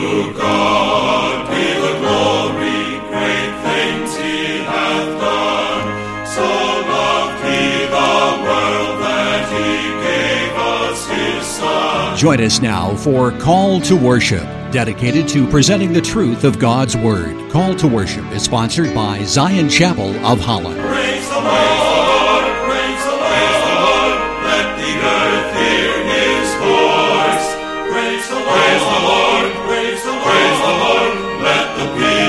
To God be the glory, great things he hath done. So loved he the world that he gave us his Son. Join us now for Call to Worship, dedicated to presenting the truth of God's Word. Call to Worship is sponsored by Zion Chapel of Holland. Praise the Lord, praise the Lord, let the earth hear his voice. Praise the Lord, praise the Lord, let the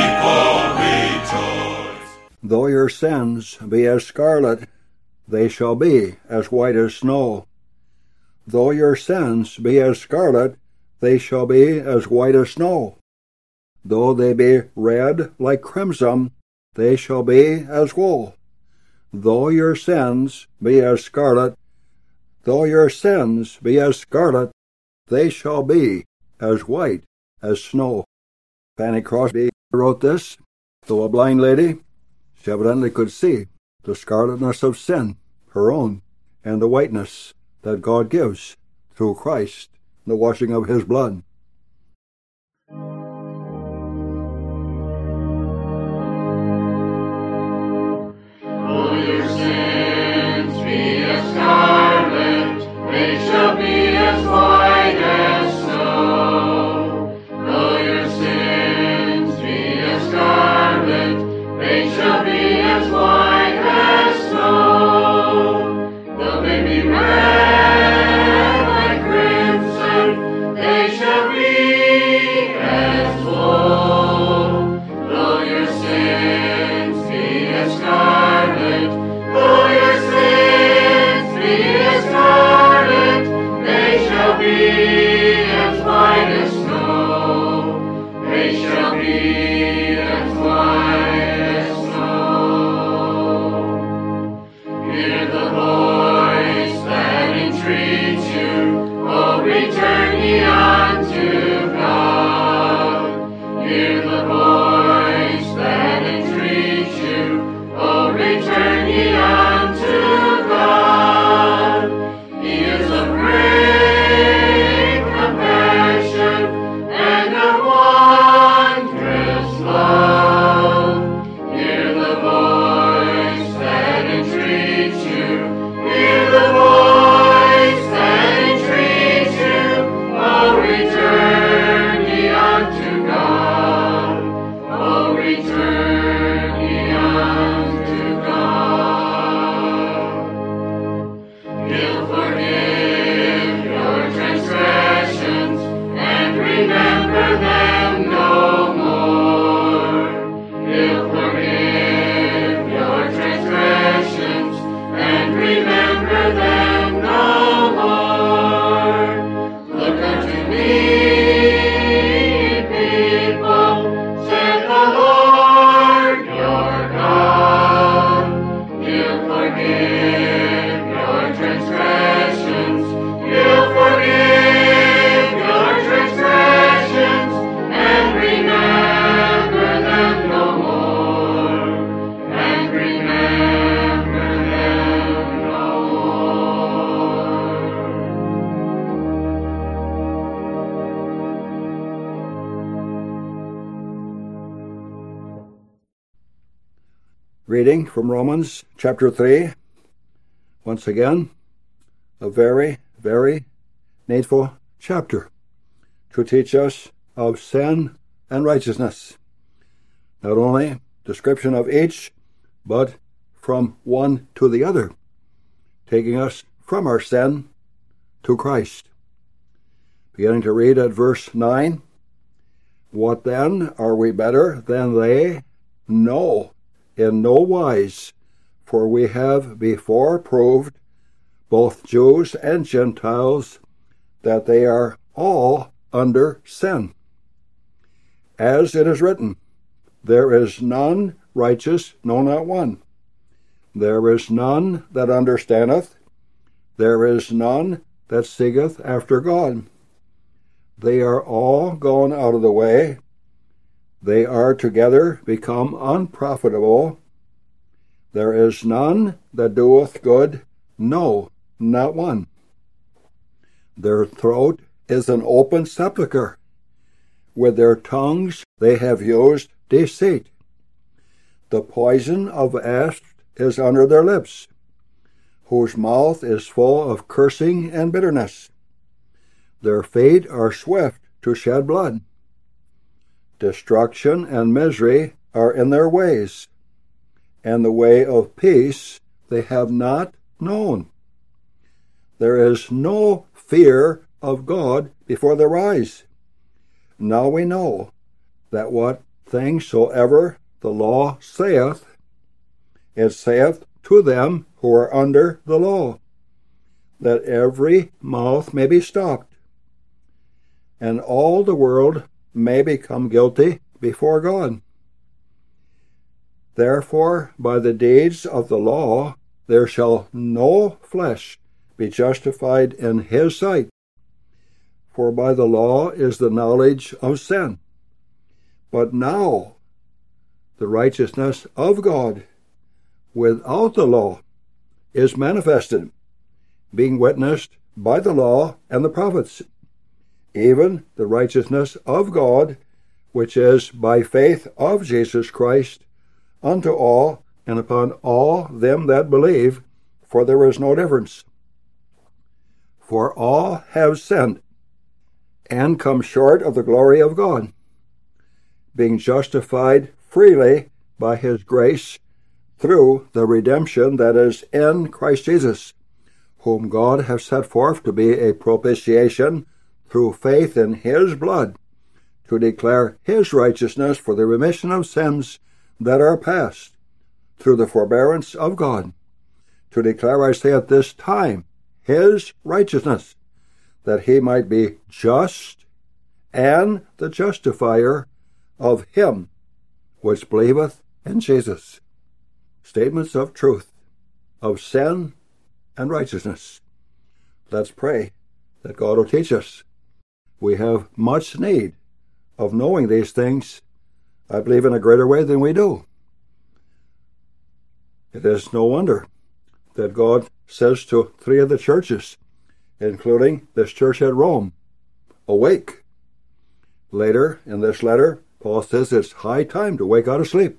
people rejoice. Though your sins be as scarlet, they shall be as white as snow. Though your sins be as scarlet, they shall be as white as snow. Though they be red like crimson, they shall be as wool. Though your sins be as scarlet, they shall be as white as snow. Fanny Crosby wrote this. Though a blind lady, she evidently could see the scarletness of sin, her own, and the whiteness that God gives through Christ, the washing of his blood. Though your sins be as scarlet, they shall be as white as snow. Though your sins be as scarlet, they shall be as white as snow. Though they be red like crimson, they shall be as wool. Though your sins be as scarlet, they shall be as white as snow. They shall be as white as snow. Hear the voice that entreats you, oh, return ye unto God. Hear the voice that entreats you, oh, return ye unto God. He is of great compassion and of wondrous love. Hear the voice that entreats you. Hear the voice that entreats you. Oh, return ye unto God. Oh, return ye unto God. He'll forgive your transgressions and remember them no more. He'll forgive your transgressions and remember them no more. Look unto me, people, said the Lord your God. He'll forgive your transgressions. He'll forgive your transgressions and remember them no more. And remember them no more. Reading from Romans chapter 3. Once again, a very, very needful chapter to teach us of sin and righteousness. Not only description of each, but from one to the other, taking us from our sin to Christ. Beginning to read at verse 9. What then? Are we better than they? No, in no wise, for we have before proved, both Jews and Gentiles, that they are all under sin. As it is written, there is none righteous, no, not one. There is none that understandeth, there is none that seeketh after God. They are all gone out of the way. They are together become unprofitable. There is none that doeth good, no, not one. Their throat is an open sepulchre. With their tongues they have used deceit. The poison of asps is under their lips, whose mouth is full of cursing and bitterness. Their feet are swift to shed blood. Destruction and misery are in their ways, and the way of peace they have not known. There is no fear of God before their eyes. Now we know that what things soever the law saith, it saith to them who are under the law, that every mouth may be stopped, and all the world may become guilty before God. Therefore, by the deeds of the law, there shall no flesh be justified in his sight. For by the law is the knowledge of sin. But now the righteousness of God without the law is manifested, being witnessed by the law and the prophets, even the righteousness of God, which is by faith of Jesus Christ, unto all and upon all them that believe, for there is no difference. For all have sinned, and come short of the glory of God, being justified freely by his grace through the redemption that is in Christ Jesus, whom God hath set forth to be a propitiation through faith in his blood, to declare his righteousness for the remission of sins that are past, through the forbearance of God, to declare, I say, at this time, his righteousness, that he might be just and the justifier of him which believeth in Jesus. Statements of truth, of sin and righteousness. Let's pray that God will teach us. We have much need of knowing these things, I believe, in a greater way than we do. It is no wonder that God says to 3 of the churches, including this church at Rome, awake. Later in this letter, Paul says it's high time to wake out of sleep.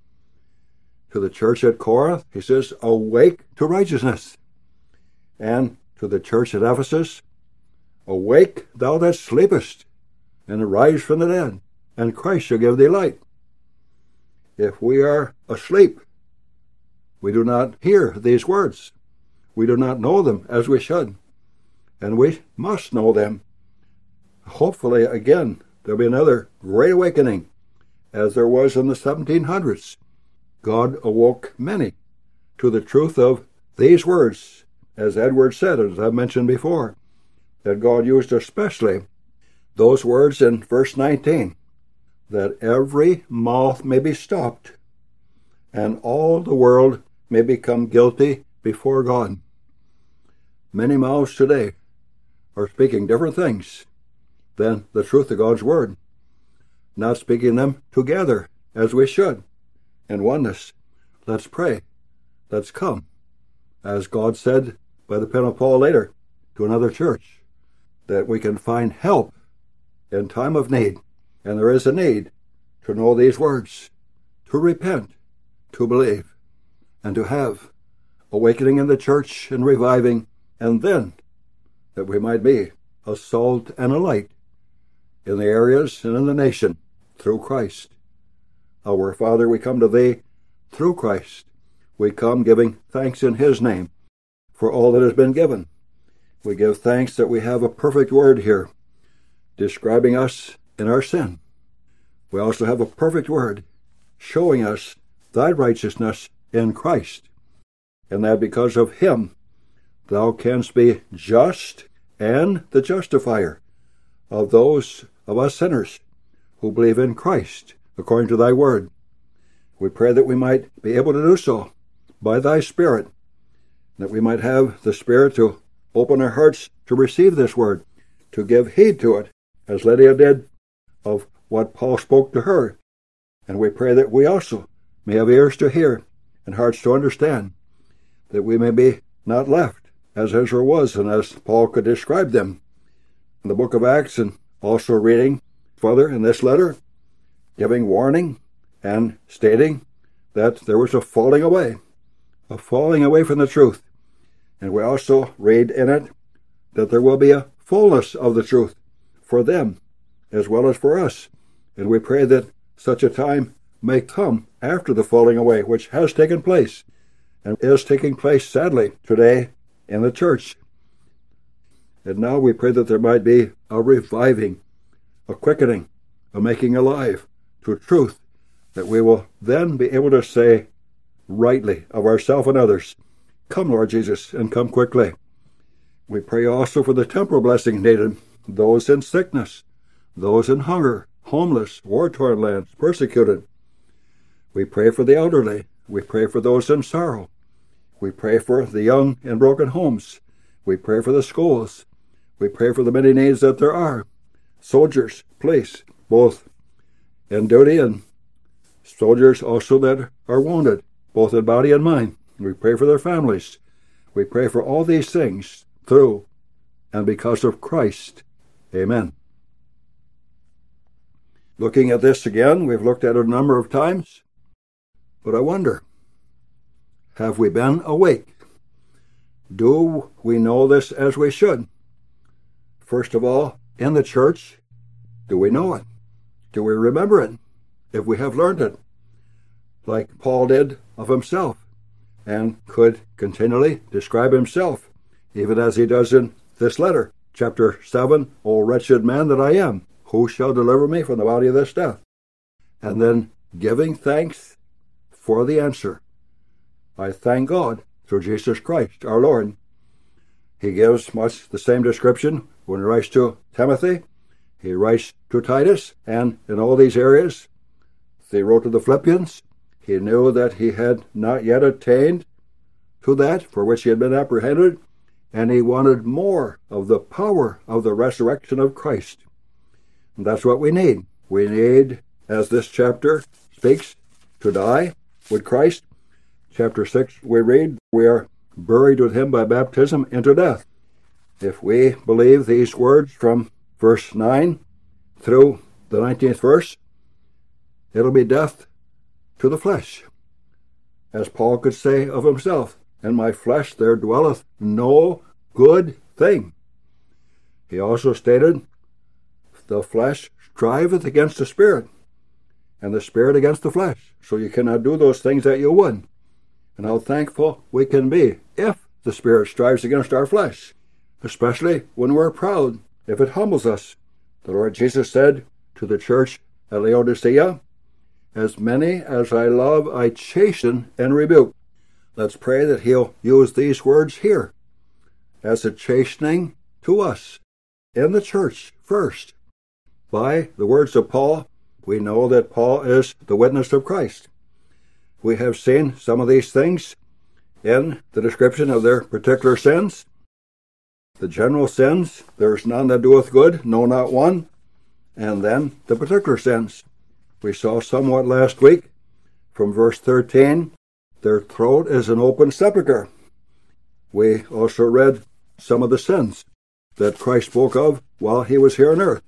To the church at Corinth, he says, awake to righteousness. And to the church at Ephesus, awake thou that sleepest, and arise from the dead, and Christ shall give thee light. If we are asleep, we do not hear these words. We do not know them as we should. And we must know them. Hopefully, again, there'll be another great awakening, as there was in the 1700s. God awoke many to the truth of these words, as Edward said, as I've mentioned before, that God used especially those words in verse 19, that every mouth may be stopped, and all the world may become guilty before God. Many mouths today are speaking different things than the truth of God's Word, not speaking them together as we should, in oneness. Let's pray. Let's come, as God said by the pen of Paul later to another church, that we can find help in time of need. And there is a need to know these words, to repent, to believe, and to have awakening in the church and reviving, and then that we might be a salt and a light in the areas and in the nation through Christ. Our Father, we come to Thee through Christ. We come giving thanks in His name for all that has been given. We give thanks that we have a perfect word here describing us in our sin. We also have a perfect word showing us Thy righteousness in Christ, and that because of Him Thou canst be just and the justifier of those of us sinners who believe in Christ according to Thy word. We pray that we might be able to do so by Thy Spirit, that we might have the Spirit to open our hearts to receive this word, to give heed to it, as Lydia did of what Paul spoke to her. And we pray that we also may have ears to hear and hearts to understand, that we may be not left as Israel was and as Paul could describe them in the book of Acts, and also reading further in this letter, giving warning and stating that there was a falling away from the truth. And we also read in it that there will be a fullness of the truth for them as well as for us. And we pray that such a time may come after the falling away, which has taken place and is taking place, sadly, today in the church. And now we pray that there might be a reviving, a quickening, a making alive to truth, that we will then be able to say rightly of ourselves and others, "Come, Lord Jesus, and come quickly." We pray also for the temporal blessing needed, those in sickness, those in hunger, homeless, war-torn lands, persecuted. We pray for the elderly. We pray for those in sorrow. We pray for the young in broken homes. We pray for the schools. We pray for the many needs that there are. Soldiers, police, both in duty, and soldiers also that are wounded, both in body and mind. We pray for their families. We pray for all these things through and because of Christ. Amen. Looking at this again, we've looked at it a number of times, but I wonder, have we been awake? Do we know this as we should? First of all, in the church, do we know it? Do we remember it? If we have learned it, like Paul did of himself, and could continually describe himself, even as he does in this letter, chapter 7, "O wretched man that I am, who shall deliver me from the body of this death?" And then giving thanks for the answer. I thank God through Jesus Christ, our Lord. He gives much the same description when he writes to Timothy. He writes to Titus, and in all these areas, he wrote to the Philippians. He knew that he had not yet attained to that for which he had been apprehended, and he wanted more of the power of the resurrection of Christ. And that's what we need. We need, as this chapter speaks, to die with Christ. Chapter 6, we read, we are buried with him by baptism into death. If we believe these words from verse 9 through the 19th verse, it'll be death to the flesh. As Paul could say of himself, "In my flesh there dwelleth no good thing." He also stated, "The flesh striveth against the spirit, and the spirit against the flesh." So you cannot do those things that you would. And how thankful we can be if the spirit strives against our flesh, especially when we're proud, if it humbles us. The Lord Jesus said to the church at Laodicea, "As many as I love, I chasten and rebuke." Let's pray that he'll use these words here as a chastening to us in the church first. By the words of Paul, we know that Paul is the witness of Christ. We have seen some of these things in the description of their particular sins. The general sins, "There is none that doeth good, no, not one." And then the particular sins. We saw somewhat last week from verse 13, "Their throat is an open sepulchre." We also read some of the sins that Christ spoke of while he was here on earth.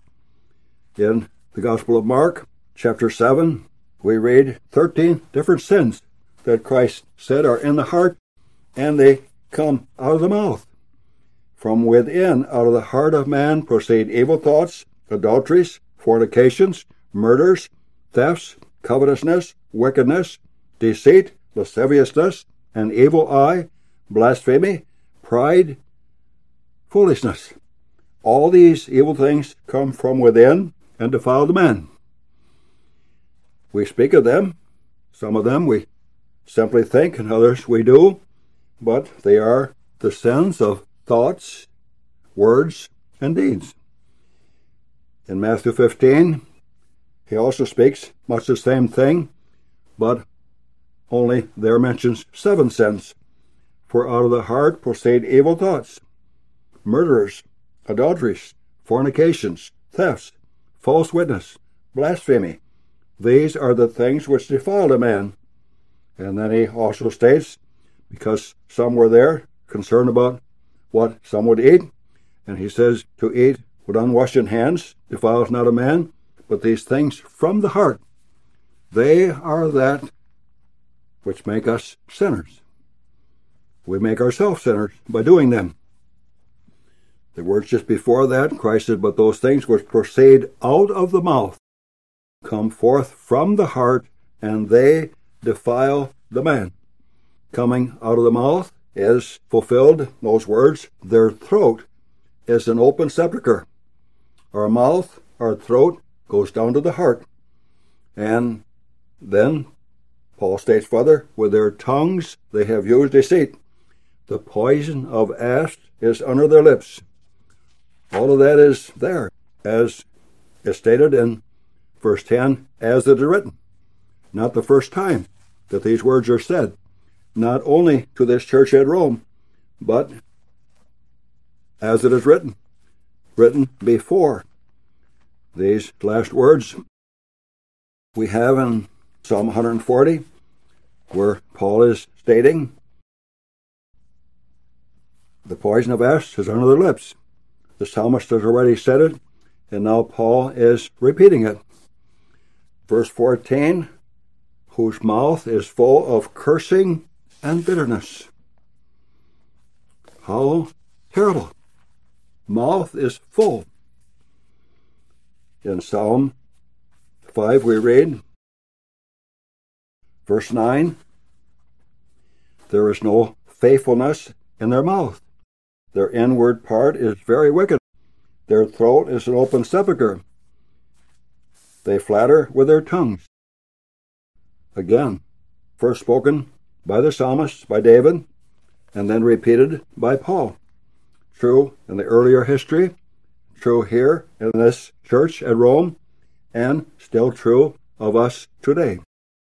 In the Gospel of Mark, chapter 7, we read 13 different sins that Christ said are in the heart, and they come out of the mouth. From within, out of the heart of man, proceed evil thoughts, adulteries, fornications, murders, thefts, covetousness, wickedness, deceit, lasciviousness, an evil eye, blasphemy, pride, foolishness. All these evil things come from within and defile the man. We speak of them. Some of them we simply think, and others we do, but they are the sins of thoughts, words, and deeds. In Matthew 15, he also speaks much the same thing, but only there mentions 7 sins. "For out of the heart proceed evil thoughts, murderers, adulteries, fornications, thefts, false witness, blasphemy. These are the things which defile a man." And then he also states, because some were there concerned about what some would eat, and he says, "To eat with unwashed hands defiles not a man, but these things from the heart, they are that which make us sinners. We make ourselves sinners by doing them. The words just before that, Christ said, but those things which proceed out of the mouth come forth from the heart, and they defile the man. Coming out of the mouth is fulfilled, those words, their throat is an open sepulchre. Our mouth, our throat, goes down to the heart. And then, Paul states further, with their tongues they have used deceit. The poison of asp is under their lips. All of that is there, as is stated in verse 10, as it is written. Not the first time that these words are said, not only to this church at Rome, but as it is written before. These last words we have in Psalm 140, where Paul is stating, the poison of asp is under their lips. The psalmist has already said it, and now Paul is repeating it. Verse 14, whose mouth is full of cursing and bitterness. How terrible. Mouth is full. In Psalm 5 we read, verse 9, there is no faithfulness in their mouth. Their inward part is very wicked. Their throat is an open sepulchre. They flatter with their tongues. Again, first spoken by the psalmist, by David, and then repeated by Paul. True in the earlier history, true here in this church at Rome, and still true of us today.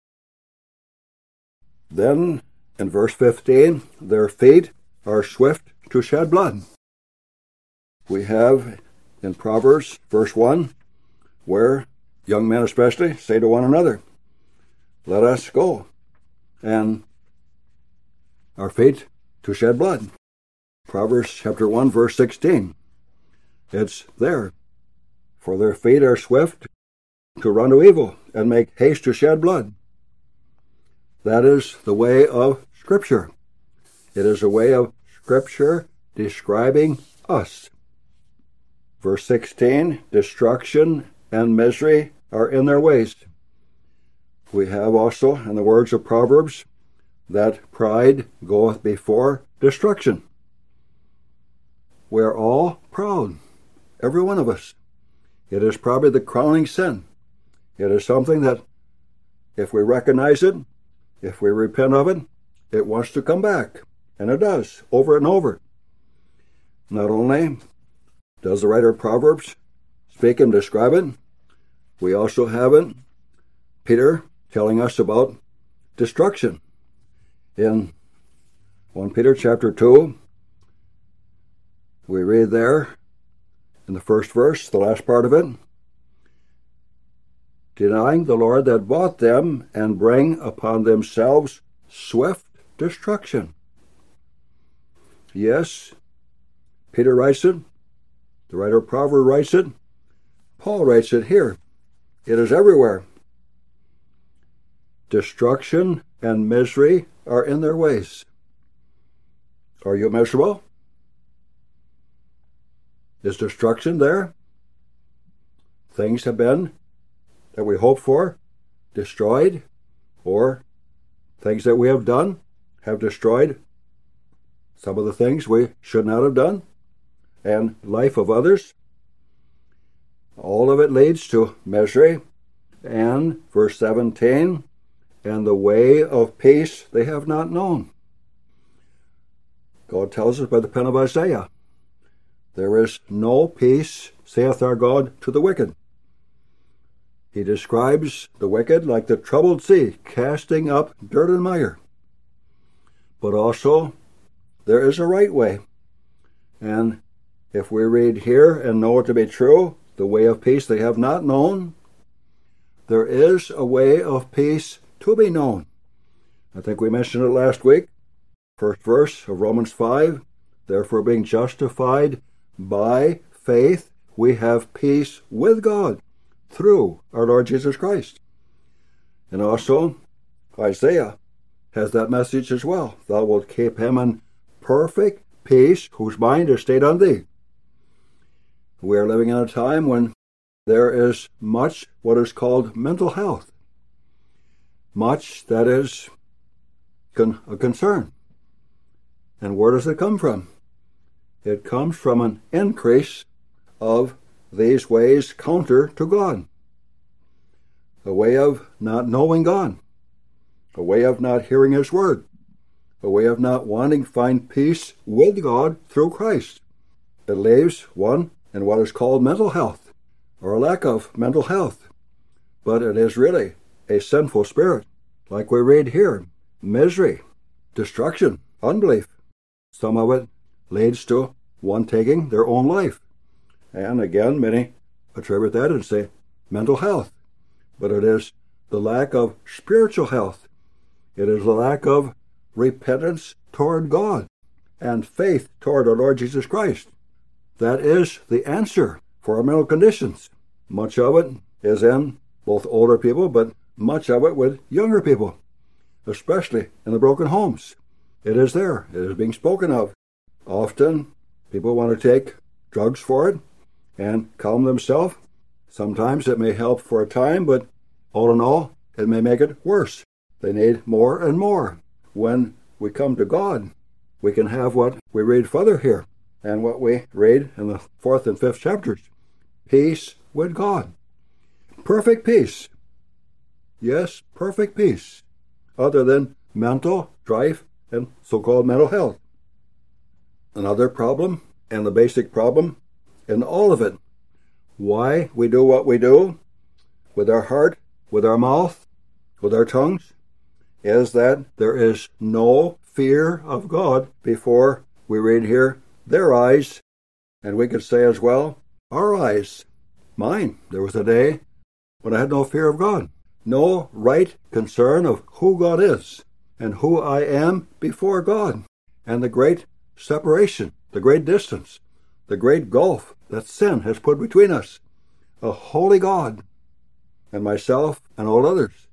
Then, in verse 15, their feet are swift to shed blood. We have in Proverbs, verse 1, where young men especially say to one another, let us go, and our feet to shed blood. Proverbs chapter 1, verse 16. It's there. For their feet are swift to run to evil, and make haste to shed blood. That is the way of Scripture. It is a way of Scripture describing us. Verse 16, destruction and misery are in their ways. We have also, in the words of Proverbs, that pride goeth before destruction. We are all proud, every one of us. It is probably the crowning sin. It is something that, if we recognize it, if we repent of it, it wants to come back. And it does, over and over. Not only does the writer of Proverbs speak and describe it, we also have it, Peter telling us about destruction. In 1 Peter chapter 2, we read there in the first verse, the last part of it, denying the Lord that bought them, and bring upon themselves swift destruction. Yes, Peter writes it, the writer of Proverbs writes it, Paul writes it here. It is everywhere. Destruction and misery are in their ways. Are you miserable? Is destruction there? Things have been that we hoped for destroyed, or things that we have done have destroyed some of the things we should not have done, and life of others. All of it leads to misery. And verse 17, and the way of peace they have not known. God tells us by the pen of Isaiah, there is no peace, saith our God, to the wicked. He describes the wicked like the troubled sea, casting up dirt and mire. But also, there is a right way. And if we read here and know it to be true, the way of peace they have not known, there is a way of peace to be known. I think we mentioned it last week. First verse of Romans 5, therefore being justified by faith, we have peace with God through our Lord Jesus Christ. And also, Isaiah has that message as well. Thou wilt keep him in perfect peace, whose mind is stayed on thee. We are living in a time when there is much what is called mental health. Much that is a concern. And where does it come from? It comes from an increase of these ways counter to God. A way of not knowing God. A way of not hearing His Word. A way of not wanting to find peace with God through Christ. It leaves one in what is called mental health, or a lack of mental health. But it is really a sinful spirit, like we read here. Misery, destruction, unbelief. Some of it leads to one taking their own life. And again, many attribute that and say mental health. But it is the lack of spiritual health. It is the lack of repentance toward God and faith toward our Lord Jesus Christ. That is the answer for our mental conditions. Much of it is in both older people, but much of it with younger people, especially in the broken homes. It is there. It is being spoken of. Often, people want to take drugs for it and calm themselves. Sometimes it may help for a time, but all in all, it may make it worse. They need more and more. When we come to God, we can have what we read further here, and what we read in the 4th and 5th chapters. Peace with God. Perfect peace. Yes, perfect peace. Other than mental strife and so-called mental health. Another problem, and the basic problem in all of it, why we do what we do with our heart, with our mouth, with our tongues, is that there is no fear of God before we read here, their eyes, and we could say as well, our eyes. Mine. There was a day when I had no fear of God, no right concern of who God is and who I am before God, and the great separation, the great distance, the great gulf that sin has put between us. A holy God and myself and all others.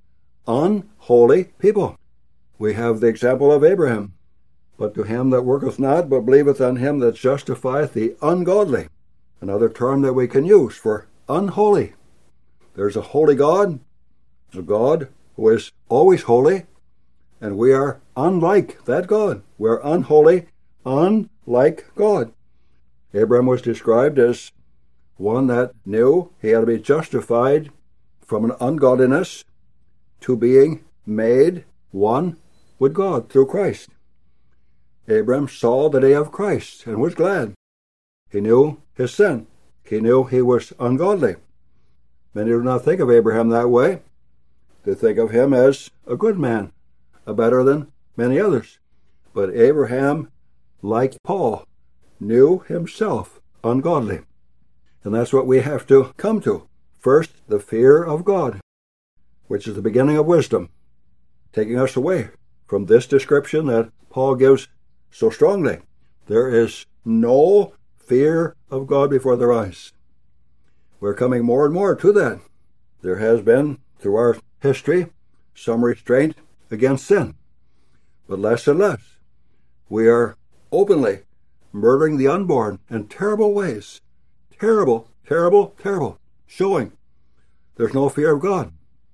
Unholy people. We have the example of Abraham. But to him that worketh not, but believeth on him that justifieth the ungodly. Another term that we can use for unholy. There's a holy God, a God who is always holy, and we are unlike that God. We're unholy, unlike God. Abraham was described as one that knew he had to be justified from an ungodliness to being made one with God through Christ. Abraham saw the day of Christ and was glad. He knew his sin. He knew he was ungodly. Many do not think of Abraham that way. They think of him as a good man, a better than many others. But Abraham, like Paul, knew himself ungodly. And that's what we have to come to. First, the fear of God, which is the beginning of wisdom, taking us away from this description that Paul gives so strongly. There is no fear of God before their eyes. We're coming more and more to that. There has been, through our history, some restraint against sin, but less and less. We are openly murdering the unborn in terrible ways. Terrible, terrible, terrible. Showing there's no fear of God.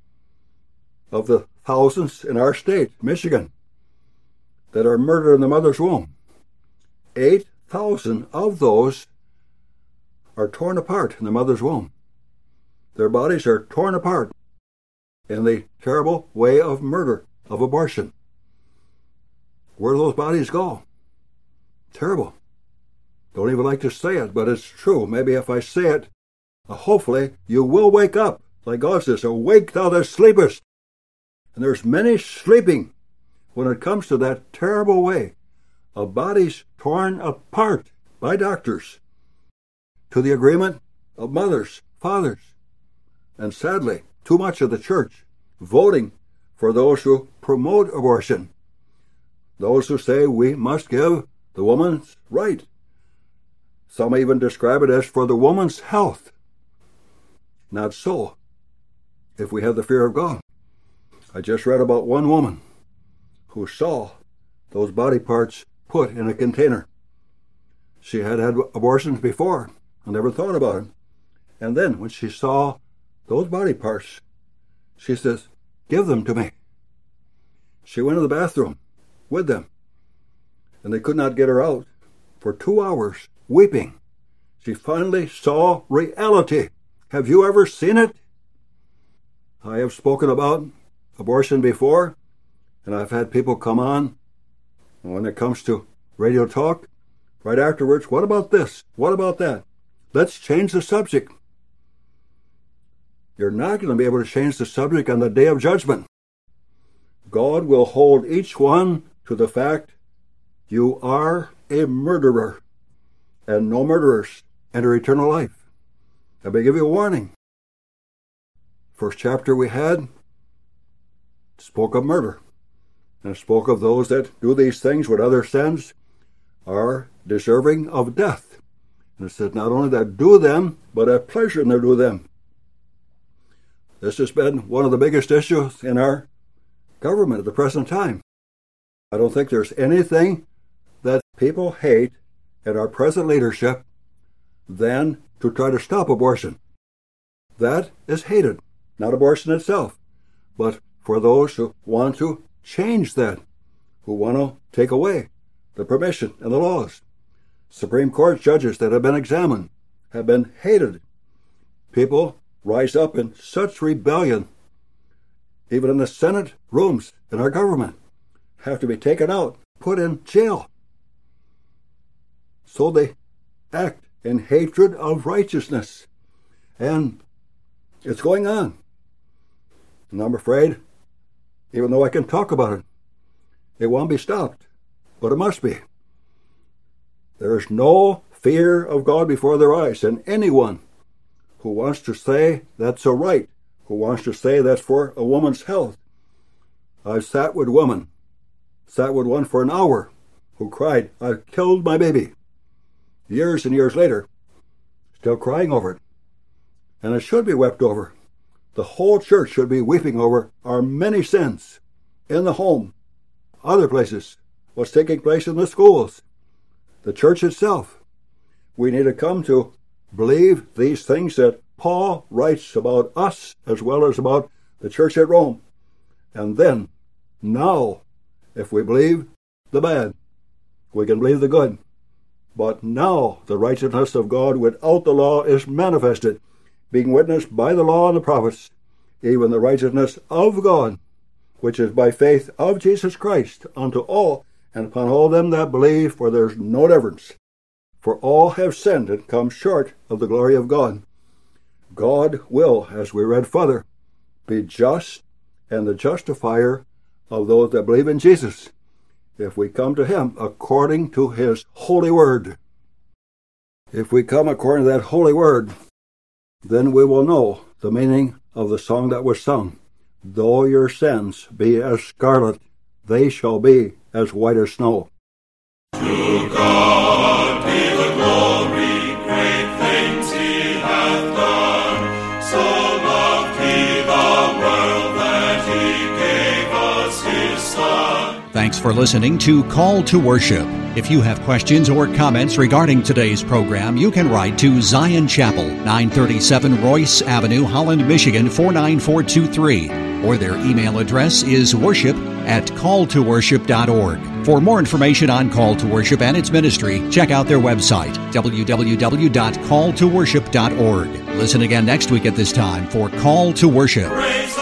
Of the thousands in our state, Michigan, that are murdered in the mother's womb, 8,000 of those are torn apart in the mother's womb. Their bodies are torn apart in the terrible way of murder, of abortion. Where do those bodies go? Terrible. Don't even like to say it, but it's true. Maybe if I say it, hopefully you will wake up. Like God says, awake thou that sleepest. And there's many sleeping when it comes to that terrible way of bodies torn apart by doctors to the agreement of mothers, fathers, and sadly, too much of the church voting for those who promote abortion, those who say we must give the woman's right. Some even describe it as for the woman's health. Not so, if we have the fear of God. I just read about one woman who saw those body parts put in a container. She had had abortions before and never thought about it. And then when she saw those body parts, she says, "Give them to me." She went to the bathroom with them, and they could not get her out for 2 hours, weeping. She finally saw reality. Have you ever seen it? I have spoken about abortion before, and I've had people come on, and when it comes to radio talk, right afterwards, what about this? What about that? Let's change the subject. You're not going to be able to change the subject on the day of judgment. God will hold each one to the fact you are a murderer, and no murderers enter eternal life. Let me give you a warning. First chapter we had spoke of murder, and spoke of those that do these things with other sins are deserving of death. And it says not only that do them, but have pleasure in their do them. This has been one of the biggest issues in our government at the present time. I don't think there's anything that people hate in our present leadership than to try to stop abortion. That is hated, not abortion itself, but for those who want to change that, who want to take away the permission and the laws. Supreme Court judges that have been examined have been hated. People rise up in such rebellion, even in the Senate rooms in our government, have to be taken out, put in jail. So they act in hatred of righteousness. And it's going on. And I'm afraid, even though I can talk about it, it won't be stopped. But it must be. There is no fear of God before their eyes. And anyone who wants to say that's a right, who wants to say that's for a woman's health. I've sat with women, sat with one for an hour, who cried, "I've killed my baby." Years and years later, still crying over it. And it should be wept over. The whole church should be weeping over our many sins in the home, other places, what's taking place in the schools, the church itself. We need to come to believe these things that Paul writes about us as well as about the church at Rome. And then, now, if we believe the bad, we can believe the good. But now the righteousness of God without the law is manifested, being witnessed by the law and the prophets, even the righteousness of God, which is by faith of Jesus Christ, unto all, and upon all them that believe, for there is no difference. For all have sinned and come short of the glory of God. God will, as we read further, be just and the justifier of those that believe in Jesus, if we come to him according to his holy word. If we come according to that holy word, then we will know the meaning of the song that was sung. Though your sins be as scarlet, they shall be as white as snow. To God be the glory, great things he hath done. So loved he the world that he gave us his Son. Thanks for listening to Call to Worship. If you have questions or comments regarding today's program, you can write to Zion Chapel, 937 Royce Avenue, Holland, Michigan, 49423. Or their email address is worship@calltoworship.org. For more information on Call to Worship and its ministry, check out their website, www.calltoworship.org. Listen again next week at this time for Call to Worship. Praise